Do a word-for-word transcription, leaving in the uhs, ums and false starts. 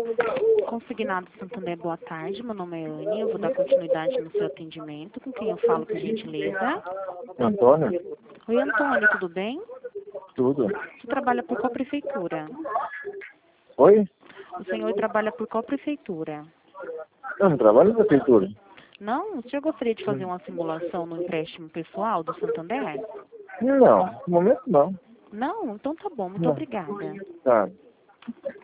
Consignado Santander, boa tarde. Meu nome é Anne. Eu vou dar continuidade no seu atendimento. Com quem eu falo, por gentileza? Antônio? Oi, Antônio, tudo bem? Tudo. Você trabalha por qual prefeitura? Oi? O senhor trabalha por qual prefeitura? Eu não trabalho na prefeitura. Não? O senhor gostaria de fazer uma simulação no empréstimo pessoal do Santander? Não, no momento não. Não? Então tá bom. Muito Não. obrigada. Tá.